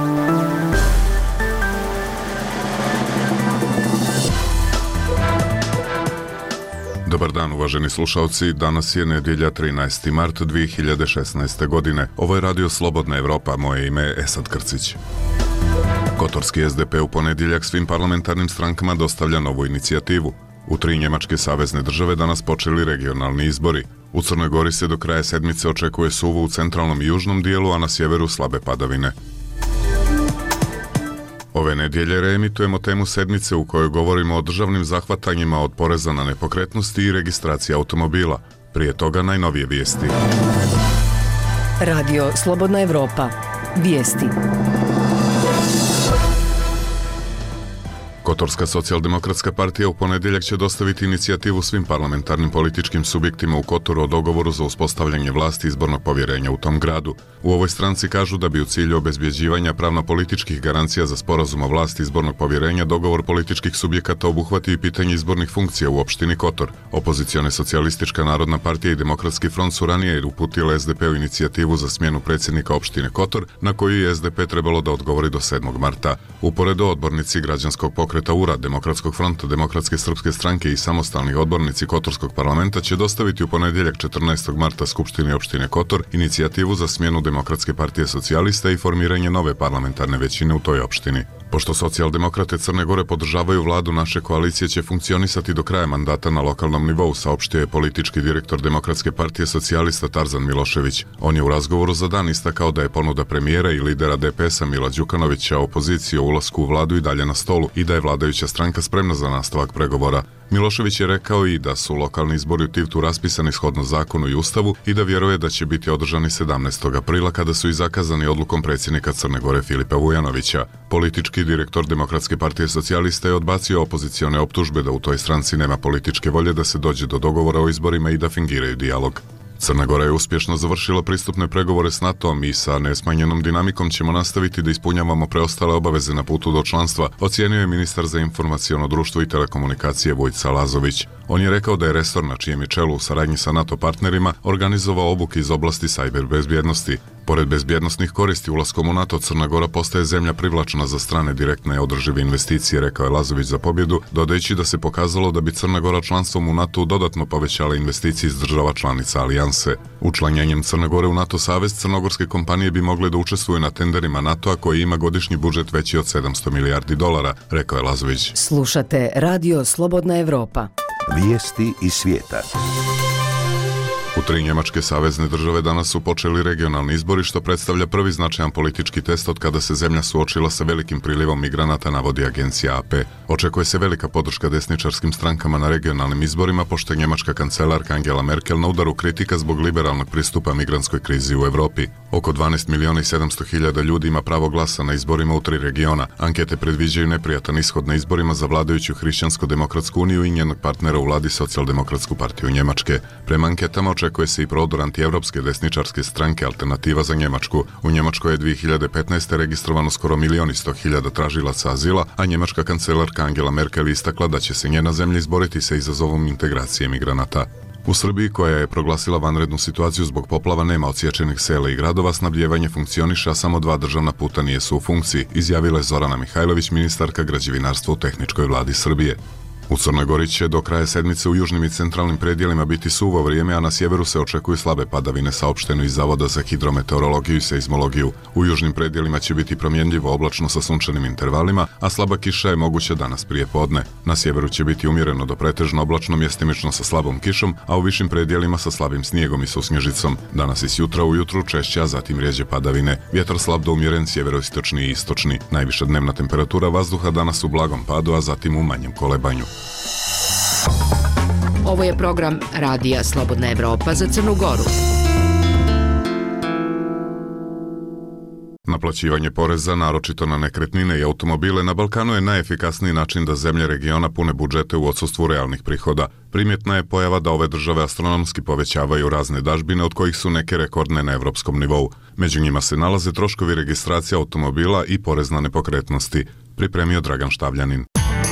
Dobar dan, uvaženi slušalci. Danas je nedjelja 13. mart 2016. godine. Ovo je radio Slobodna Evropa, moje ime je Esad Krcić. Kotorski SDP u ponedjeljak svim parlamentarnim strankama dostavlja novu inicijativu. U 3 njemačke savezne države danas počeli regionalni izbori. U Crnoj Gori se do kraja sedmice očekuje suvo u centralnom i južnom dijelu, a na sjeveru slabe padavine. Ove nedjelje reemitujemo temu sedmice u kojoj govorimo o državnim zahvatanjima od poreza na nepokretnosti i registracije automobila. Prije toga najnovije vijesti. Radio Slobodna Evropa. Vijesti. Kotorska socijaldemokratska partija u ponedjeljak će dostaviti inicijativu svim parlamentarnim političkim subjektima u Kotoru o dogovoru za uspostavljanje vlasti izbornog povjerenja u tom gradu. U ovoj stranci kažu da bi u cilju obezbjeđivanja pravno-političkih garancija za sporazum o vlasti izbornog povjerenja dogovor političkih subjekata obuhvati i pitanje izbornih funkcija u opštini Kotor. Opozicione Socijalistička narodna partija i Demokratski front su ranije uputile SDP-u inicijativu za smjenu predsjednika opštine Kotor, na koju je SDP trebalo da odgovori do 7. marta. Uporedo odbornici građanskog pokreta URA, Demokratskog fronta, Demokratske srpske stranke i samostalni odbornici Kotorskog parlamenta će dostaviti u ponedjeljak 14. marta Skupštini opštine Kotor inicijativu za smjenu Demokratske partije socijalista i formiranje nove parlamentarne većine u toj opštini. Pošto socijaldemokrate Crne Gore podržavaju vladu, naše koalicije će funkcionisati do kraja mandata na lokalnom nivou, saopštio je politički direktor Demokratske partije socijalista Tarzan Milošević. On je u razgovoru za dan istakao da je ponuda premijera i lidera DPS-a Mila Đukanovića opoziciji o ulasku u vladu i dalje na stolu i da je vladajuća stranka spremna za nastavak pregovora. Milošević je rekao i da su lokalni izbori u Tivtu raspisani shodno zakonu i ustavu i da vjeruje da će biti održani 17. aprila kada su i zakazani odlukom predsjednika Crne Gore Filipa Vujanovića. Politički direktor Demokratske partije socijalista je odbacio opozicione optužbe da u toj stranci nema političke volje da se dođe do dogovora o izborima i da fingiraju dijalog. Crna Gora je uspješno završila pristupne pregovore s NATO-om i sa nesmanjenom dinamikom ćemo nastaviti da ispunjavamo preostale obaveze na putu do članstva, ocijenio je ministar za informaciono društvo i telekomunikacije Vojca Lazović. On je rekao da je resor na čijem je čelu u saradnji sa NATO partnerima organizovao obuke iz oblasti sajber bezbjednosti. Pored bezbjednosnih koristi ulaskom u NATO, Crna Gora postaje zemlja privlačna za strane direktne održive investicije, rekao je Lazović za pobjedu, dodajući da se pokazalo da bi Crna Gora članstvom u NATO dodatno povećala investicije iz država članica alijanse. Učlanjenjem Crne Gore u NATO savez, crnogorske kompanije bi mogle da učestvuju na tenderima NATO-a koji ima godišnji budžet veći od 700 milijardi dolara, rekao je Lazović. Slušate Radio Slobodna Evropa. Vijesti iz svijeta. U 3 njemačke savezne države danas su počeli regionalni izbori, što predstavlja prvi značajan politički test od kada se zemlja suočila sa velikim prilivom migranata, navodi agencija AP. Očekuje se velika podrška desničarskim strankama na regionalnim izborima, pošto je njemačka kancelarka Angela Merkel na udaru kritika zbog liberalnog pristupa migrantskoj krizi u Evropi. Oko 12.700.000 ljudi ima pravo glasa na izborima u 3 regiona. Ankete predviđaju neprijatan ishod na izborima za vladajuću Hrišćansko-demokratsku uniju i njenog partnera u vladi Socijaldemokratsku partiju Njemačke. Prema anketama očekuje se i prodor antievropske desničarske stranke Alternativa za Njemačku. U Njemačkoj je 2015. registrovano skoro 1.100.000 tražilaca azila, a njemačka kancelarka Angela Merkel istakla da će se njena zemlja izboriti sa izazovom integracije migranata. U Srbiji, koja je proglasila vanrednu situaciju zbog poplava, nema odsječenih sela i gradova, snabdjevanje funkcioniše, a samo 2 državna puta nisu u funkciji, izjavila je Zorana Mihajlović, ministarka građevinarstva u tehničkoj vladi Srbije. U Crnoj Gori će do kraja sedmice u južnim i centralnim predjelima biti suvo vrijeme, a na sjeveru se očekuju slabe padavine, saopšteno iz Zavoda za hidrometeorologiju i seizmologiju. U južnim predjelima će biti promjenljivo oblačno sa sunčanim intervalima, a slaba kiša je moguća danas prije podne. Na sjeveru će biti umjereno do pretežno oblačno, mjestimično sa slabom kišom, a u višim predjelima sa slabim snijegom i susnježicom. Danas i sjutra ujutru češće, a zatim rijeđe padavine. Vjetar slab do umjeren sjeveroistočni i istočni. Najviša dnevna temperatura vazduha danas u blagom padu, a zatim u manjem kolebanju. Ovo je program Radija Slobodna Evropa za Crnu Goru. Naplaćivanje poreza, naročito na nekretnine i automobile, na Balkanu je najefikasniji način da zemlje regiona pune budžete u odsustvu realnih prihoda. Primjetna je pojava da ove države astronomski povećavaju razne dažbine, od kojih su neke rekordne na evropskom nivou. Među njima se nalaze troškovi registracije automobila i porez na nepokretnosti. Pripremio Dragan Štavljanin.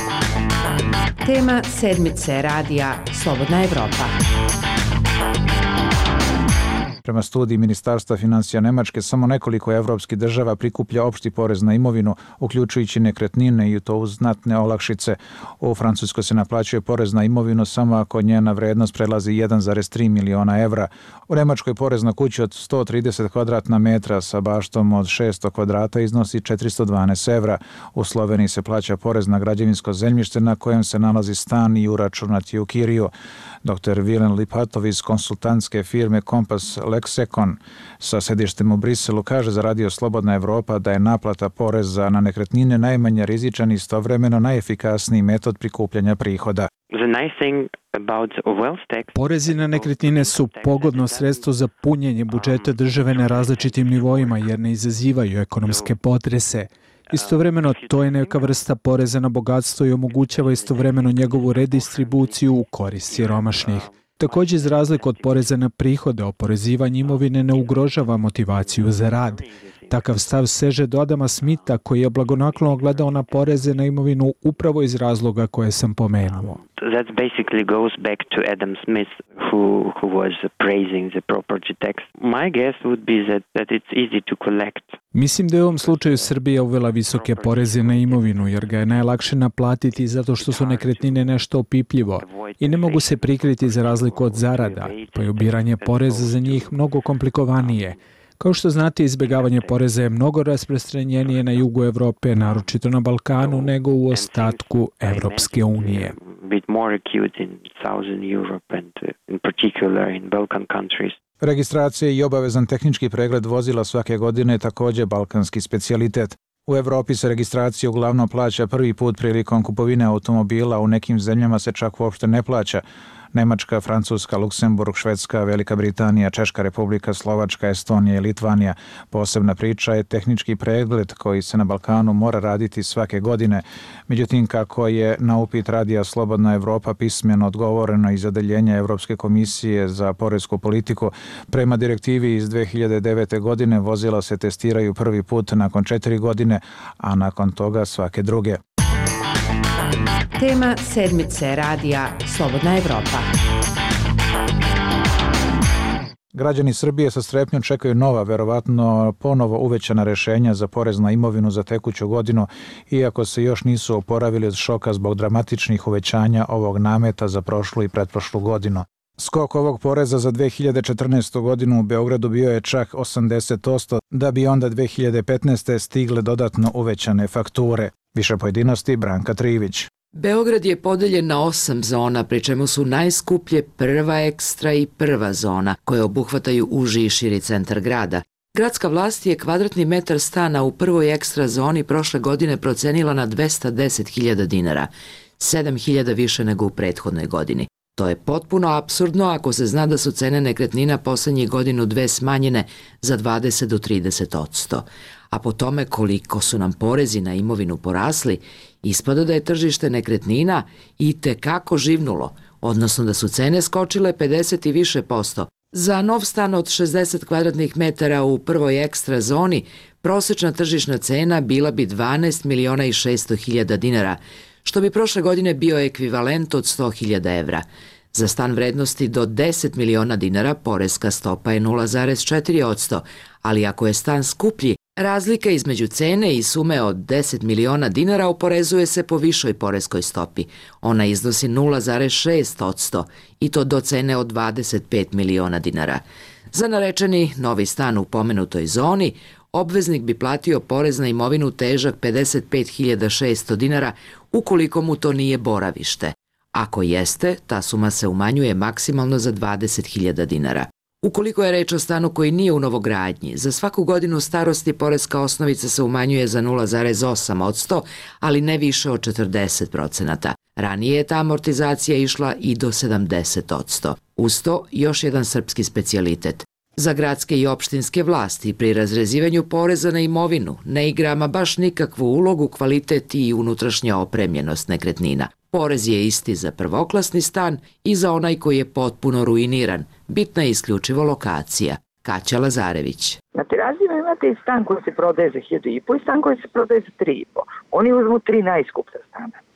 Tema sedmice Radija Slobodna Evropa. Prema studiji Ministarstva financija Nemačke, samo nekoliko evropskih država prikuplja opšti porez na imovinu, uključujući nekretnine i to uz znatne olakšice. U Francuskoj se naplaćuje porez na imovinu samo ako njena vrednost prelazi 1,3 miliona evra. U Nemačkoj porez na kuću od 130 kvadratna metra sa baštom od 600 kvadrata iznosi 412 evra. U Sloveniji se plaća porez na građevinsko zemljište na kojem se nalazi stan i uračunat je u kiriju. Dr. Vilen Lipatov iz konsultantske firme Kompas Lexekon sa sedištem u Briselu kaže za Radio Slobodna Evropa da je naplata poreza na nekretnine najmanje rizičan i istovremeno najefikasniji metod prikupljanja prihoda. Porezi na nekretnine su pogodno sredstvo za punjenje budžeta države na različitim nivoima jer ne izazivaju ekonomske potrese. Istovremeno, to je neka vrsta poreza na bogatstvo i omogućava istovremeno njegovu redistribuciju u korist siromašnih. Također, iz razliku od poreza na prihode, oporezivanje imovine ne ugrožava motivaciju za rad. Takav stav seže do Adama Smitha, koji je blagonaklono gledao na poreze na imovinu upravo iz razloga koje sam pomenuo. That basically goes back to Adam Smith, who was praising the property tax. My guess would be that it's easy to collect. Mislim da je u ovom slučaju Srbija uvela visoke poreze na imovinu, jer ga je najlakše naplatiti zato što su nekretnine nešto opipljivo i ne mogu se prikriti za razliku od zarada, pa je ubiranje poreza za njih mnogo komplikovanije. Kao što znate, izbjegavanje poreza je mnogo rasprostranjenije na jugu Evrope, naročito na Balkanu, nego u ostatku Evropske unije. Registracija i obavezan tehnički pregled vozila svake godine je također balkanski specijalitet. U Evropi se registracija uglavnom plaća prvi put prilikom kupovine automobila, u nekim zemljama se čak uopšte ne plaća. Nemačka, Francuska, Luksemburg, Švedska, Velika Britanija, Češka republika, Slovačka, Estonija i Litvanija. Posebna priča je tehnički pregled koji se na Balkanu mora raditi svake godine. Međutim, kako je na upit Radija Slobodna Evropa pismeno odgovoreno iz odeljenja Evropske komisije za poresku politiku, prema direktivi iz 2009. godine vozila se testiraju prvi put nakon 4 godine, a nakon toga svake druge. Tema sedmice Radija Slobodna Evropa. Građani Srbije sa strepnjom čekaju nova, verovatno ponovo uvećana rešenja za porez na imovinu za tekuću godinu, iako se još nisu oporavili od šoka zbog dramatičnih uvećanja ovog nameta za prošlu i pretprošlu godinu. Skok ovog poreza za 2014. godinu u Beogradu bio je čak 80%, da bi onda 2015. stigle dodatno uvećane fakture. Više pojedinosti Branka Trivić. Beograd je podeljen na 8 zona, pri čemu su najskuplje prva ekstra i prva zona, koje obuhvataju uži i širi centar grada. Gradska vlast je kvadratni metar stana u prvoj ekstra zoni prošle godine procenila na 210.000 dinara, 7.000 više nego u prethodnoj godini. To je potpuno apsurdno ako se zna da su cene nekretnina poslednjih godinu dve smanjene za 20 do 30%. A po tome koliko su nam porezi na imovinu porasli, ispada da je tržište nekretnina i tekako živnulo, odnosno da su cene skočile 50 i više %. Za nov stan od 60 kvadratnih metara u prvoj ekstra zoni prosečna tržišna cena bila bi 12.600.000 dinara, što bi prošle godine bio ekvivalent od 100.000 evra. Za stan vrednosti do 10 miliona dinara poreska stopa je 0,4%, ali ako je stan skuplji, razlika između cene i sume od 10 miliona dinara oporezuje se po višoj poreskoj stopi. Ona iznosi 0,6% i to do cene od 25 miliona dinara. Za narečeni novi stan u pomenutoj zoni, obveznik bi platio porez na imovinu težak 55.600 dinara ukoliko mu to nije boravište. Ako jeste, ta suma se umanjuje maksimalno za 20.000 dinara. Ukoliko je reč o stanu koji nije u novogradnji, za svaku godinu starosti poreska osnovica se umanjuje za 0,8%, ali ne više od 40%. Ranije je ta amortizacija išla i do 70%. Uz to još jedan srpski specijalitet. Za gradske i opštinske vlasti pri razrezivanju poreza na imovinu ne igra ama baš nikakvu ulogu kvalitet i unutrašnja opremljenost nekretnina. Porez je isti za prvoklasni stan i za onaj koji je potpuno ruiniran. Bitna je isključivo lokacija. Kaća Lazarević. Na Terazijama imate stan koji se prodaje za 1.500 i stan koji se prodaje za 3.500. Oni uzmu 3 najskuplja stana.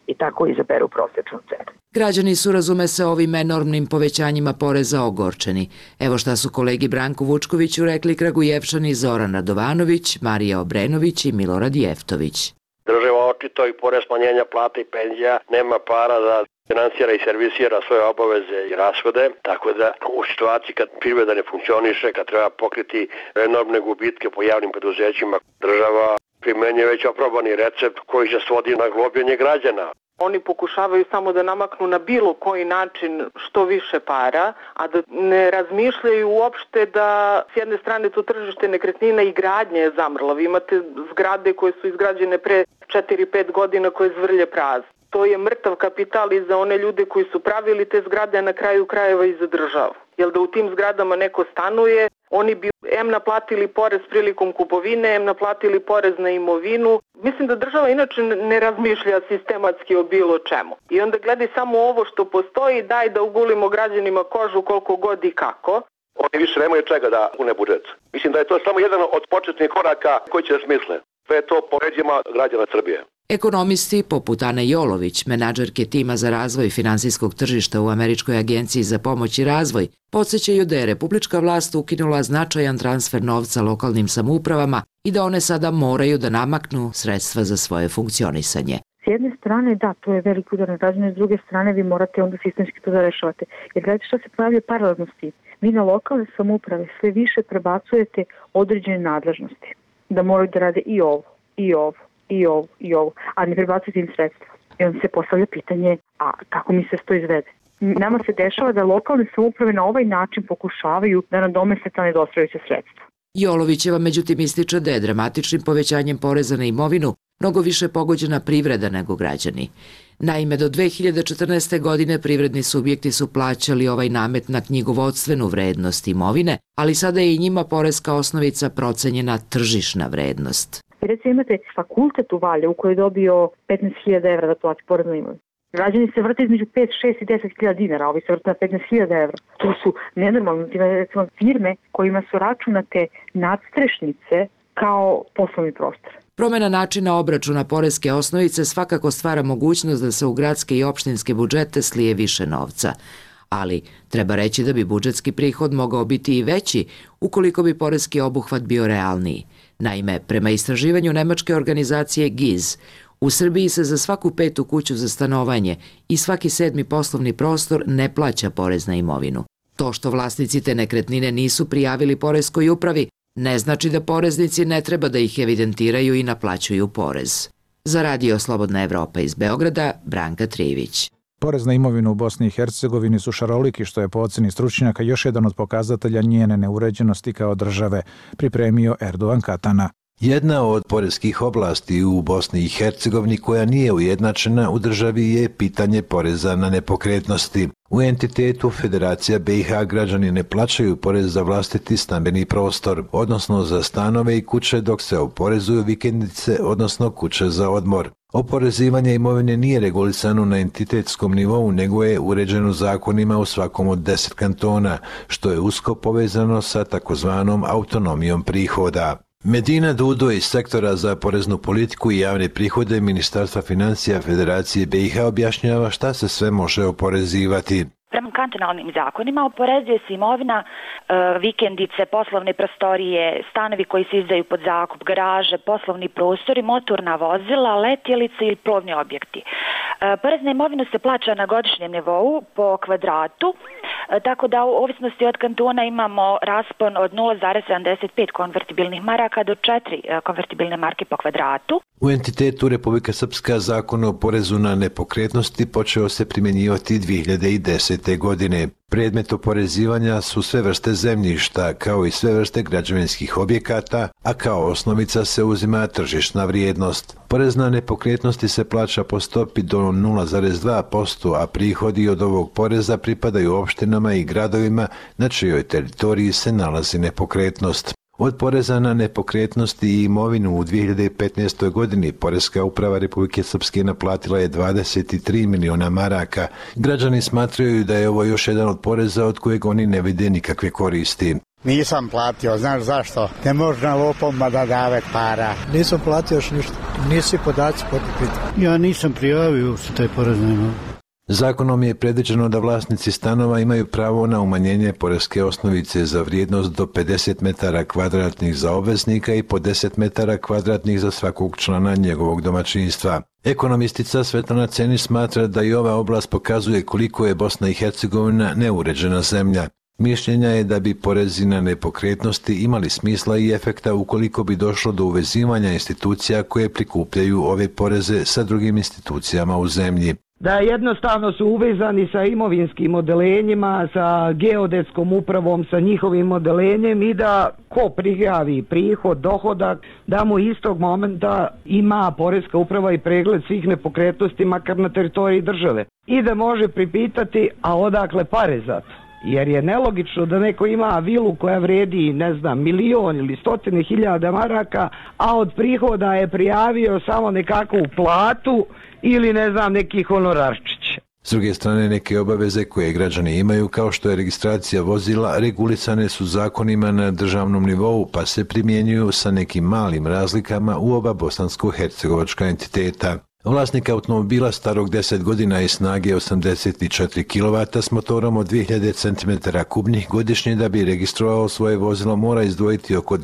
i tako izaberu prosječnu cenu. Građani su, razume se, ovim enormnim povećanjima poreza ogorčeni. Evo šta su kolegi Branku Vučkoviću rekli Kragujevčani Zoran Radovanović, Marija Obrenović i Milorad Jeftović. Država očito i pored smanjenja plata i penzija nema para da finansira i servisira svoje obaveze i rashode, tako da u situaciji kad privreda ne funkcioniše, kad treba pokriti enormne gubitke po javnim preduzećima, država primenjuje već oprobani recept koji se svodi na globljenje građana. Oni pokušavaju samo da namaknu na bilo koji način što više para, a da ne razmišljaju uopšte da s jedne strane to tržište nekretnina i gradnje je zamrlo. Vi imate zgrade koje su izgrađene pre 4-5 godina koje zvrlje prazne. To je mrtav kapital i za one ljude koji su pravili te zgrade, a na kraju krajeva i za državu. Jer da u tim zgradama neko stanuje, oni bi em naplatili porez prilikom kupovine, em naplatili porez na imovinu. Mislim da država inače ne razmišlja sistematski o bilo čemu. I onda gledaj samo ovo što postoji, daj da ugulimo građanima kožu koliko god i kako. Oni više nemaju čega da pune budžet. Mislim da je to samo jedan od početnih koraka koji će da smisle. Sve je to po leđima građana Srbije. Ekonomisti poput Ane Jolović, menadžerke tima za razvoj finansijskog tržišta u Američkoj agenciji za pomoć i razvoj, podsjećaju da je republička vlast ukinula značajan transfer novca lokalnim samoupravama i da one sada moraju da namaknu sredstva za svoje funkcionisanje. S jedne strane, da, to je veliki udar na građane, s druge strane vi morate onda sistemski to da rešavate. Jer gledajte što se pojavlja paralelno s tim. Vi na lokalne samouprave sve više prebacujete određene nadležnosti. Da moraju da rade i ovo, i ovo, i ovo, i ovo, a ne prebacujete im sredstva. I onda se postavlja pitanje, a kako mi se to izvede? Nama se dešava da lokalne samouprave na ovaj način pokušavaju da nadomeste ta nedostajuća sredstva. Jolovićeva međutim ističe da je dramatičnim povećanjem poreza na imovinu mnogo više pogođena privreda nego građani. Naime, do 2014. godine privredni subjekti su plaćali ovaj namet na knjigovodstvenu vrednost imovine, ali sada je i njima poreska osnovica procenjena tržišna vrednost. Recimo imate fakultet u Valjevu koji je dobio 15.000 evra da plati porez na imovinu. Građani se vrte između 5, 6 i 10.000 dinara, a ovi se vrte na 15.000 evra. To su nenormalne firme kojima su računate nadstrešnice kao poslovni prostor. Promjena načina obračuna poreske osnovice svakako stvara mogućnost da se u gradske i opštinske budžete slije više novca. Ali treba reći da bi budžetski prihod mogao biti i veći ukoliko bi poreski obuhvat bio realniji. Naime, prema istraživanju nemačke organizacije GIZ, u Srbiji se za svaku 5. kuću za stanovanje i svaki 7. poslovni prostor ne plaća porez na imovinu. To što vlasnici te nekretnine nisu prijavili poreskoj upravi ne znači da poreznici ne treba da ih evidentiraju i naplaćuju porez. Za Radio Slobodna Evropa iz Beograda, Branka Trivić. Porez na imovinu u Bosni i Hercegovini su šaroliki, što je po oceni stručnjaka još jedan od pokazatelja njene neuređenosti kao države, pripremio Erdogan Katana. Jedna od poreskih oblasti u Bosni i Hercegovini koja nije ujednačena u državi je pitanje poreza na nepokretnosti. U entitetu Federacija BiH građani ne plaćaju porez za vlastiti stambeni prostor, odnosno za stanove i kuće, dok se oporezuju vikendice, odnosno kuće za odmor. Oporezivanje imovine nije regulisano na entitetskom nivou, nego je uređeno zakonima u svakom od 10 kantona, što je usko povezano sa takozvanom autonomijom prihoda. Medina Dudo iz sektora za poreznu politiku i javne prihode Ministarstva financija Federacije BiH objašnjava šta se sve može oporezivati. Prema kantonalnim zakonima oporezuje se imovina, vikendice, poslovne prostorije, stanovi koji se izdaju pod zakup, garaže, poslovni prostori, motorna vozila, letjelice ili plovni objekti. Porez na imovinu se plaća na godišnjem nivou po kvadratu, tako da u ovisnosti od kantona imamo raspon od 0,75 konvertibilnih maraka do 4 konvertibilne marke po kvadratu. U entitetu Republika Srpska zakon o porezu na nepokretnosti počeo se primjenjivati 2010. godine. Predmet oporezivanja su sve vrste zemljišta, kao i sve vrste građevinskih objekata, a kao osnovica se uzima tržišna vrijednost. Porez na nepokretnosti se plaća po stopi do 0,2%, a prihodi od ovog poreza pripadaju opštinama i gradovima na čijoj teritoriji se nalazi nepokretnost. Od poreza na nepokretnosti i imovinu u 2015. godini Poreska uprava Republike Srpske naplatila je 23 miliona maraka. Građani smatraju da je ovo još jedan od poreza od kojeg oni ne vide nikakve koristi. Nisam platio, znaš zašto? Ne možda lopoma da dave para. Nisam platio još ništa. Nisi podaci potpiti. Ja nisam prijavio se taj porez. Zakonom je predviđeno da vlasnici stanova imaju pravo na umanjenje poreske osnovice za vrijednost do 50 metara kvadratnih za obveznika i po 10 metara kvadratnih za svakog člana njegovog domaćinstva. Ekonomistica Svetlana Cenić smatra da i ova oblast pokazuje koliko je Bosna i Hercegovina neuređena zemlja. Mišljenja je da bi porezi na nepokretnosti imali smisla i efekta ukoliko bi došlo do uvezivanja institucija koje prikupljaju ove poreze sa drugim institucijama u zemlji. Da jednostavno su uvezani sa imovinskim odelenjima, sa geodetskom upravom, sa njihovim odelenjem i da ko prijavi prihod, dohodak, da mu istog momenta ima poreska uprava i pregled svih nepokretnosti makar na teritoriji države. I da može pripitati, a odakle pare za to? Jer je nelogično da neko ima vilu koja vredi, ne znam, 1.000.000 ili 100.000 maraka, a od prihoda je prijavio samo nekakvu platu ili ne znam neki honorarčić. S druge strane, neke obaveze koje građani imaju, kao što je registracija vozila, regulisane su zakonima na državnom nivou, pa se primjenjuju sa nekim malim razlikama u oba bosansko-hercegovačka entiteta. Vlasnik automobila starog 10 godina i snage 84 kW s motorom od 2000 cm3 godišnje da bi registrovao svoje vozilo mora izdvojiti oko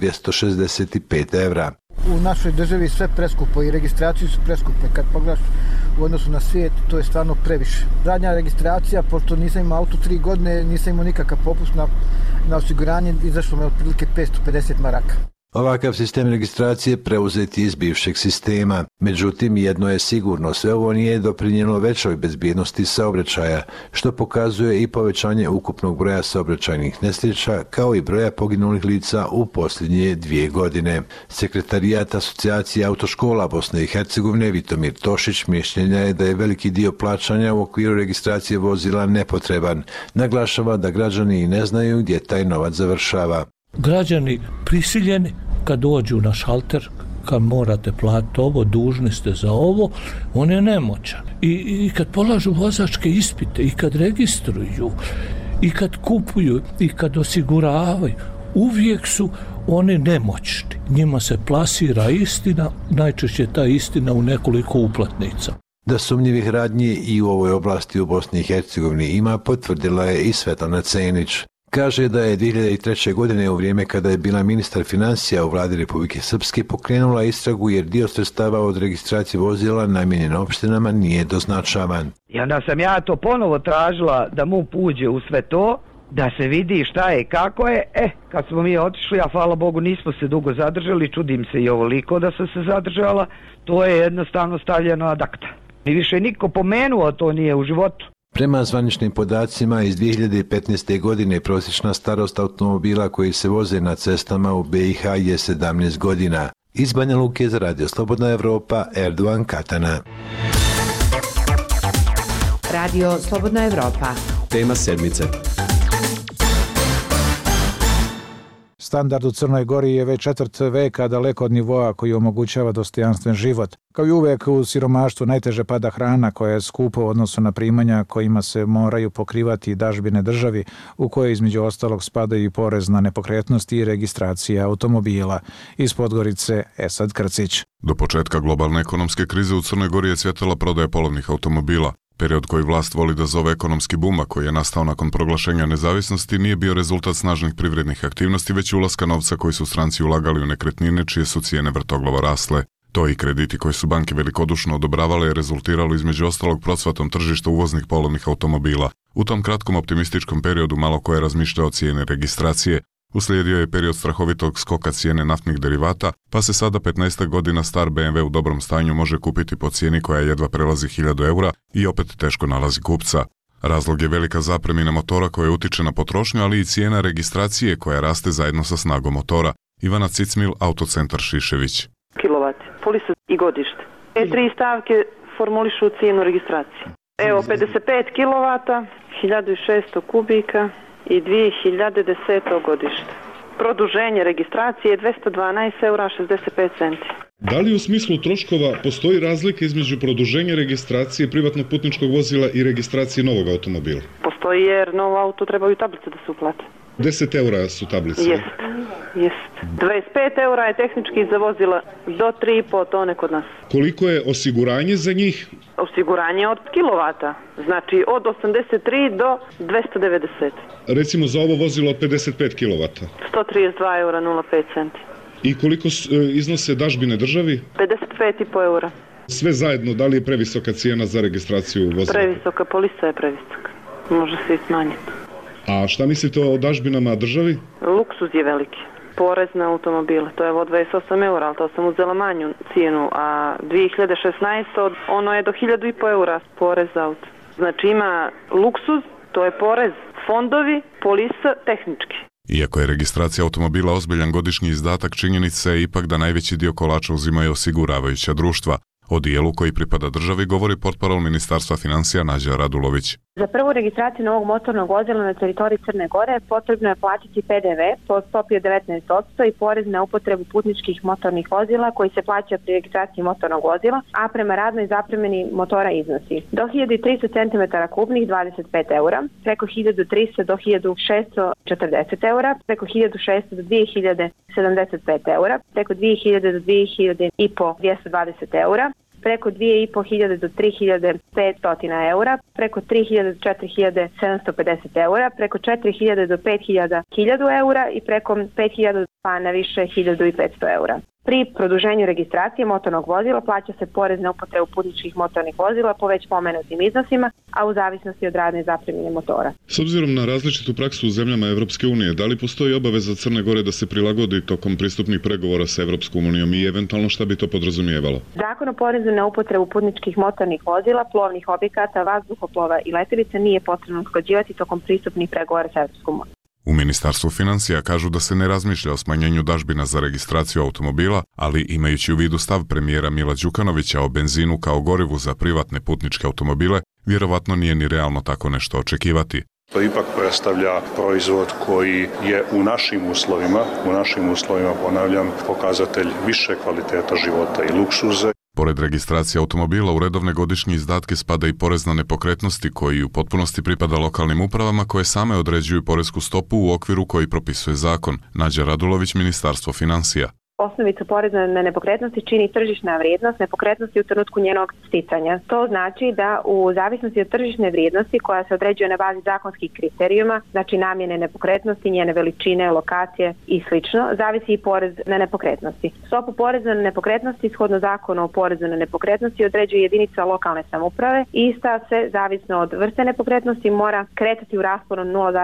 265 evra. U našoj državi sve preskupo i registraciju su preskupe. Kad pogledaš u odnosu na svijet, to je stvarno previše. Zadnja registracija, pošto nisam imao auto 3 godine, nisam imao nikakav popust na osiguranje, izašlo me otprilike 550 maraka. Ovakav sistem registracije preuzet je iz bivšeg sistema. Međutim, jedno je sigurno, sve ovo nije doprinijelo većoj bezbjednosti saobraćaja, što pokazuje i povećanje ukupnog broja saobraćajnih nesreća, kao i broja poginulih lica u posljednje 2 godine. Sekretarijat Asocijacije autoškola Bosne i Hercegovine Vitomir Tošić mišljenja je da je veliki dio plaćanja u okviru registracije vozila nepotreban. Naglašava da građani ne znaju gdje taj novac završava. Građani prisiljeni kad dođu na šalter, kad morate platiti ovo, dužni ste za ovo, on je nemoćan. I kad polažu vozačke ispite, i kad registruju, i kad kupuju, i kad osiguravaju, uvijek su oni nemoćni. Njima se plasira istina, najčešće ta istina u nekoliko uplatnica. Da sumnjivih radnji i u ovoj oblasti u Bosni i Hercegovini ima, potvrdila je i Svetlana Cenić. Kaže da je 2003. godine u vrijeme kada je bila ministar financija u vladi Republike Srpske pokrenula istragu jer dio sredstava od registracije vozila namijenjen opštinama nije doznačavan. I onda sam ja to ponovo tražila da MUP uđe u sve to, da se vidi šta je i kako je. Kad smo mi otišli, a hvala Bogu nismo se dugo zadržali, čudim se i ovoliko da sam se zadržala, to je jednostavno stavljeno ad acta. I više niko pomenuo to nije u životu. Prema zvaničnim podacima iz 2015. godine prosječna starost automobila koji se voze na cestama u BiH je 17 godina. Iz Banja Luke za Radio Slobodna Evropa, Erdogan Katana. Radio Slobodna Evropa. Tema sedmice. Standard u Crnoj Gori je već 4 veka daleko od nivoa koji omogućava dostojanstven život. Kao i uvek u siromaštvu najteže pada hrana koja je skupa u odnosu na primanja kojima se moraju pokrivati dažbine državi u koje između ostalog spadaju i porez na nepokretnosti i registracija automobila. Iz Podgorice Esad Krcić. Do početka globalne ekonomske krize u Crnoj Gori je cvjetala prodaja polovnih automobila. Period koji vlast voli da zove ekonomski bum, a koji je nastao nakon proglašenja nezavisnosti, nije bio rezultat snažnih privrednih aktivnosti, već ulaska novca koji su stranci ulagali u nekretnine, čije su cijene vrtoglavo rasle. To i krediti koji su banke velikodušno odobravale je rezultiralo između ostalog procvatom tržišta uvoznih polovnih automobila. U tom kratkom optimističkom periodu malo ko je razmišljao o cijene registracije. Uslijedio je period strahovitog skoka cijene naftnih derivata, pa se sada 15 godina star BMW u dobrom stanju može kupiti po cijeni koja jedva prelazi 1000 eura i opet teško nalazi kupca. Razlog je velika zapremina motora koja utiče na potrošnju, ali i cijena registracije koja raste zajedno sa snagom motora. Ivana Cicmil, Autocentar Šišević. Kilovat, polisa i godište. 3 stavke formulišu cijenu registracije. Evo 55 kilovata, 1600 kubika i 2010. godište. Produženje registracije je 212 eura 65 centi. Da li u smislu troškova postoji razlika između produženja registracije privatnog putničkog vozila i registracije novog automobila? Postoji jer novo auto trebaju tablice da se uplate. 10 eura su tablice. Jest. 25 eura je tehnički za vozila do 3,5 tone kod nas. Koliko je osiguranje za njih? Osiguranje od kilovata, znači od 83 do 290. Recimo za ovo vozilo od 55 kilovata? 132 eura 0,5 centi. I koliko iznose dažbine državi? 55,5 eura. Sve zajedno, da li je previsoka cijena za registraciju vozila? Previsoka, polisa je previsoka. Može se i smanjiti. A šta mislite o dažbinama državi? Luksuz je veliki. Porez na automobile, to je od 28 eura, ali to sam uzela manju cijenu, a 2016 ono je do 1.500 eura porez za auto. Znači ima luksuz, to je porez, fondovi, polisa, tehnički. Iako je registracija automobila ozbiljan godišnji izdatak, činjenica je ipak da najveći dio kolača uzimaju osiguravajuća društva. O dijelu koji pripada državi govori portparol Ministarstva financija Nađa Radulović. Za prvu registraciju novog motornog vozila na teritoriji Crne Gore potrebno je platiti PDV po stopi od 19% i porez na upotrebu putničkih motornih vozila koji se plaća pri registraciji motornog vozila, a prema radnoj zapremini motora iznosi do 1300 cm kubnih 25 eura, preko 1300 do 1640 eura, preko 1600 do 2075 eura, preko 2000 do 2500 eura, preko 2500 do 3500 eura, preko 3000 do 4750 eura, preko 4000 do 5000 eura i preko 5000 pa na više 1500 eura. Pri produženju registracije motornog vozila plaća se porez na upotrebu putničkih motornih vozila po već pomenutim iznosima, a u zavisnosti od radne zapremine motora. S obzirom na različitu praksu u zemljama Evropske unije, da li postoji obaveza Crne Gore da se prilagodi tokom pristupnih pregovora sa Evropskom unijom i eventualno šta bi to podrazumijevalo? Zakon o porezu na upotrebu putničkih motornih vozila, plovnih objekata, vazduhoplova i letelica nije potrebno usklađivati tokom pristupnih pregovora sa Evropskom unijom. U Ministarstvu financija kažu da se ne razmišlja o smanjenju dažbina za registraciju automobila, ali imajući u vidu stav premijera Mila Đukanovića o benzinu kao gorivu za privatne putničke automobile, vjerovatno nije ni realno tako nešto očekivati. To ipak predstavlja proizvod koji je u našim uslovima, ponavljam, pokazatelj više kvaliteta života i luksuze. Pored registracije automobila u redovne godišnje izdatke spada i porez na nepokretnosti koji u potpunosti pripada lokalnim upravama koje same određuju poresku stopu u okviru koji propisuje zakon. Nađa Radulović, Ministarstvo financija. Osnovicu poreza na nepokretnosti čini tržišna vrijednost nepokretnosti u trenutku njenog sticanja. To znači da u zavisnosti od tržišne vrijednosti koja se određuje na bazi zakonskih kriterijuma, znači namjene nepokretnosti, njene veličine, lokacije i sl., zavisi i porez na nepokretnosti. Stopu poreza na nepokretnosti shodno zakonu o porezu na nepokretnosti određuje jedinica lokalne samouprave i ista se, zavisno od vrste nepokretnosti, mora kretati u rasponu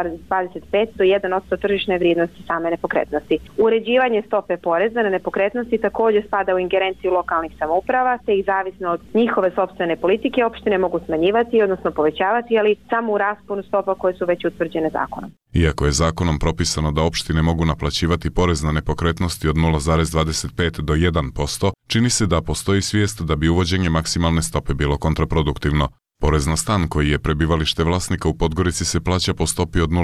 0,25 do 1% tržišne vrijednosti same nepokretnosti. Uređivanje stope poreza na nepokretnosti također spada u ingerenciju lokalnih samouprava, te ih zavisno od njihove sopstvene politike opštine mogu smanjivati, odnosno povećavati, ali samo u rasponu stopa koje su već utvrđene zakonom. Iako je zakonom propisano da opštine mogu naplaćivati porez na nepokretnosti od 0,25 do 1%, čini se da postoji svijest da bi uvođenje maksimalne stope bilo kontraproduktivno. Porez na stan koji je prebivalište vlasnika u Podgorici se plaća po stopi od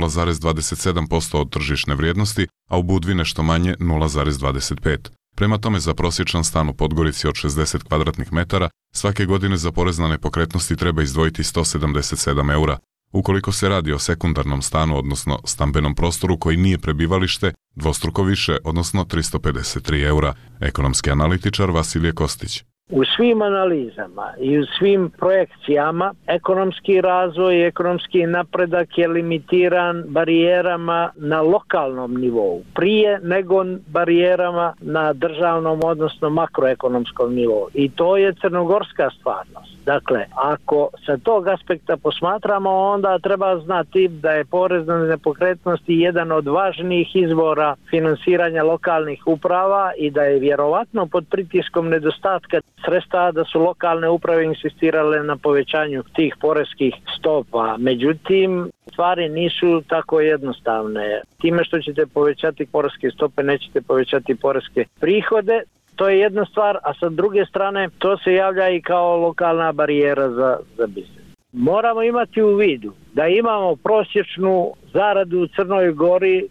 0,27% od tržišne vrijednosti, a u Budvi nešto manje 0,25. Prema tome, za prosječan stan u Podgorici od 60 kvadratnih metara svake godine za porez na nepokretnosti treba izdvojiti 177 eura. Ukoliko se radi o sekundarnom stanu, odnosno stambenom prostoru koji nije prebivalište, dvostruko više, odnosno 353 eura. Ekonomski analitičar Vasilije Kostić. U svim analizama i u svim projekcijama ekonomski razvoj i ekonomski napredak je limitiran barijerama na lokalnom nivou, prije nego barijerama na državnom, odnosno makroekonomskom nivou. I to je crnogorska stvarnost. Dakle, ako sa tog aspekta posmatramo, onda treba znati da je porez na nepokretnosti jedan od važnijih izvora finansiranja lokalnih uprava i da je vjerovatno pod pritiskom nedostatka sredstava da su lokalne uprave insistirale na povećanju tih poreskih stopa. Međutim, stvari nisu tako jednostavne. Time što ćete povećati poreske stope, nećete povećati poreske prihode. To je jedna stvar, a sa druge strane to se javlja i kao lokalna barijera za biznis. Moramo imati u vidu da imamo prosječnu zaradu u Crnoj Gori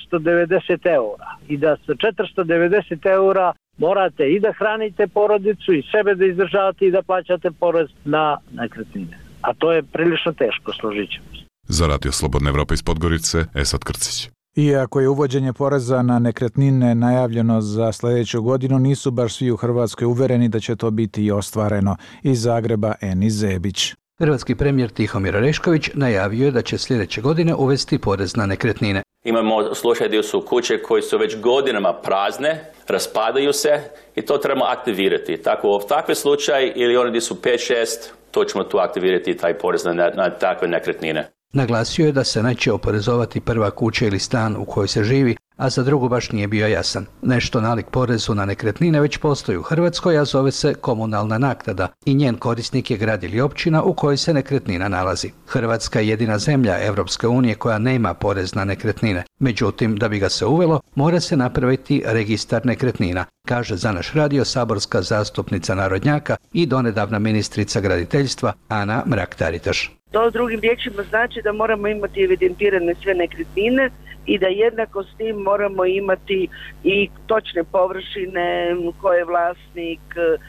490 eura i da sa 490 eura morate i da hranite porodicu i sebe da izdržavate i da plaćate porez na nekretnine. A to je prilično teško, složit ćemo se. Za Radio Slobodne Evrope iz Podgorice, Esad Krcić. Iako je uvođenje poreza na nekretnine najavljeno za sljedeću godinu, nisu baš svi u Hrvatskoj uvereni da će to biti i ostvareno. Iz Zagreba Enis Zebić. Hrvatski premijer Tihomir Orešković najavio je da će sljedeće godine uvesti porez na nekretnine. Imamo slučaj gdje su kuće koje su već godinama prazne, raspadaju se i to trebamo aktivirati. Tako takve slučaj ili oni gdje su 5-6, to ćemo tu aktivirati taj porez na takve nekretnine. Naglasio je da se neće oporezovati prva kuća ili stan u kojoj se živi, a za drugu baš nije bio jasan. Nešto nalik porezu na nekretnine već postoji u Hrvatskoj, a zove se komunalna naknada i njen korisnik je grad ili općina u kojoj se nekretnina nalazi. Hrvatska je jedina zemlja Europske unije koja nema porez na nekretnine. Međutim, da bi ga se uvelo, mora se napraviti registar nekretnina, kaže za naš radio saborska zastupnica narodnjaka i donedavna ministrica graditeljstva Ana Mrak-Taritaš. To drugim riječima znači da moramo imati evidentirane sve nekretnine i da jednako s tim moramo imati i točne površine, ko je vlasnik,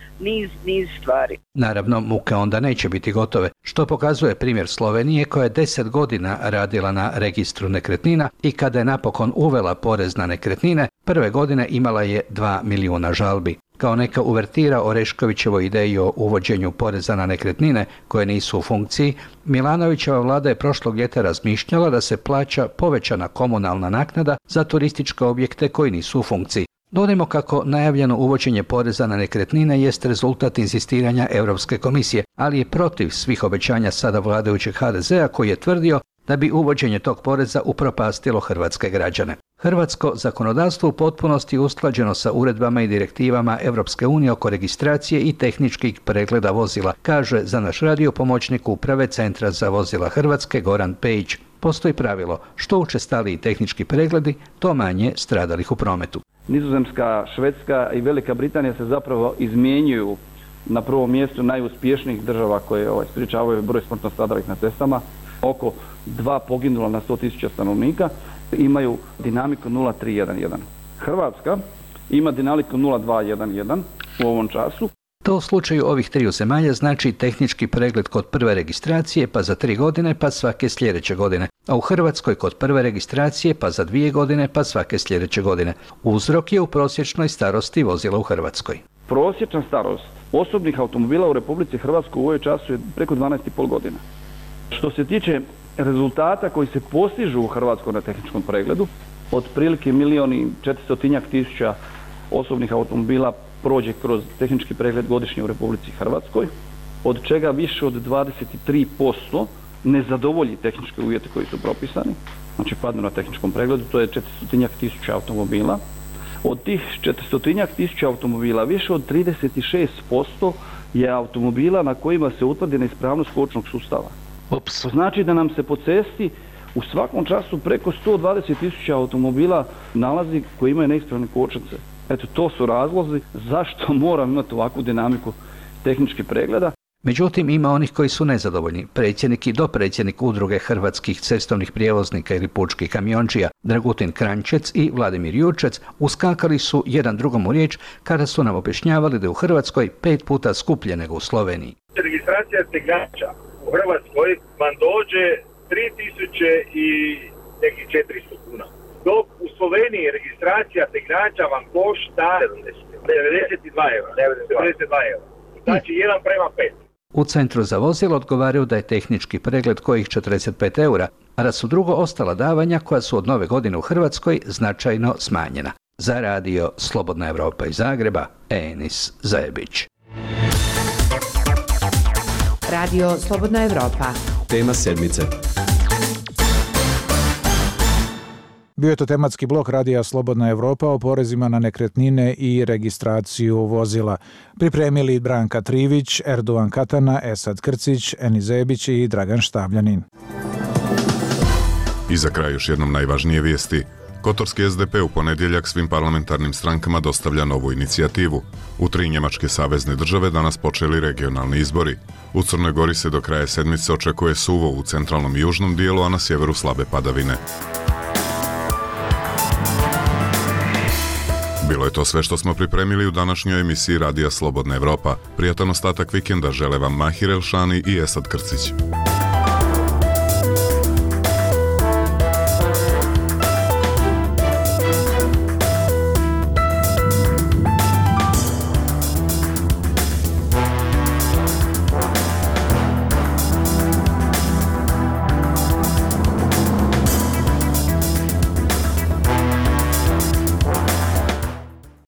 niz stvari. Naravno, muke onda neće biti gotove, što pokazuje primjer Slovenije koja je 10 godina radila na registru nekretnina i kada je napokon uvela porez na nekretnine, prve godine imala je 2 milijuna žalbi. Kao neka uvertira Oreškovićevoj ideji o uvođenju poreza na nekretnine koje nisu u funkciji, Milanovićeva vlada je prošlog ljeta razmišljala da se plaća povećana komunalna naknada za turističke objekte koji nisu u funkciji. Dodajmo kako najavljeno uvođenje poreza na nekretnine jest rezultat inzistiranja Europske komisije, ali je protiv svih obećanja sada vladajućeg HDZ-a koji je tvrdio da bi uvođenje tog poreza upropastilo hrvatske građane. Hrvatsko zakonodavstvo u potpunosti je usklađeno sa uredbama i direktivama Europske unije oko registracije i tehničkih pregleda vozila, kaže za naš radio pomoćnik uprave Centra za vozila Hrvatske Goran Pejić. Postoji pravilo, što učestaliji tehnički pregledi, to manje stradalih u prometu. Nizozemska, Švedska i Velika Britanija se zapravo izmjenjuju na prvom mjestu najuspješnijih država koje sprječavaju broj smrtno stradalih na cestama. Oko 2 poginula na 100.000 stanovnika imaju dinamiku 0,311. Hrvatska ima dinamiku 0,211 u ovom času. To u slučaju ovih triju zemalja znači tehnički pregled kod prve registracije pa za 3 godine pa svake sljedeće godine, a u Hrvatskoj kod prve registracije pa za 2 godine pa svake sljedeće godine. Uzrok je u prosječnoj starosti vozila u Hrvatskoj. Prosječna starost osobnih automobila u Republici Hrvatskoj u ovoj času je preko 12,5 godina. Što se tiče rezultata koji se postižu u Hrvatskoj na tehničkom pregledu, otprilike 1.400.000 osobnih automobila prođe kroz tehnički pregled godišnje u Republici Hrvatskoj, od čega više od 23% ne zadovolji tehničke uvjete koji su propisani, znači padnu na tehničkom pregledu, to je 400.000 automobila. Od tih 400.000 automobila više od 36% je automobila na kojima se utvrdi neispravnost kočnog sustava. To znači da nam se po cesti u svakom času preko 120.000 automobila nalazi koji imaju neispravne kočnice. Eto, to su razlozi zašto moramo imati ovakvu dinamiku tehničkih pregleda. Međutim, ima onih koji su nezadovoljni. Predsjednik i dopredsjednik udruge hrvatskih cestovnih prijevoznika ili pučkih kamiončija Dragutin Kranjčec i Vladimir Jurčec uskakali su jedan drugom u riječ kada su nam objašnjavali da je u Hrvatskoj 5 puta skuplje nego u Sloveniji. Registracija tegljača u Hrvatskoj vam dođe 3.000 i nekih 400 kuna. Dok u Sloveniji registracija tegljača vam košta 92 eura. Znači 1:5. U Centru za vozilo odgovaraju da je tehnički pregled kojih 45 eura, a da su drugo ostala davanja koja su od nove godine u Hrvatskoj značajno smanjena. Za radio Slobodna Evropa iz Zagreba, Enis Zebić. Radio Slobodna Evropa. Tema sedmice. Bio je to tematski blok Radija Slobodna Evropa o porezima na nekretnine i registraciju vozila. Pripremili Branka Trivić, Erdovan Katana, Esad Krcić, Enis Zebić i Dragan Štabljanin. I za kraj još jednom najvažnije vijesti. Kotorski SDP u ponedjeljak svim parlamentarnim strankama dostavlja novu inicijativu. U 3 njemačke savezne države danas počeli regionalni izbori. U Crnoj Gori se do kraja sedmice očekuje suvo u centralnom i južnom dijelu, a na sjeveru slabe padavine. Bilo je to sve što smo pripremili u današnjoj emisiji Radija Slobodna Evropa. Prijatan ostatak vikenda žele vam Mahir Elšani i Esad Krcić.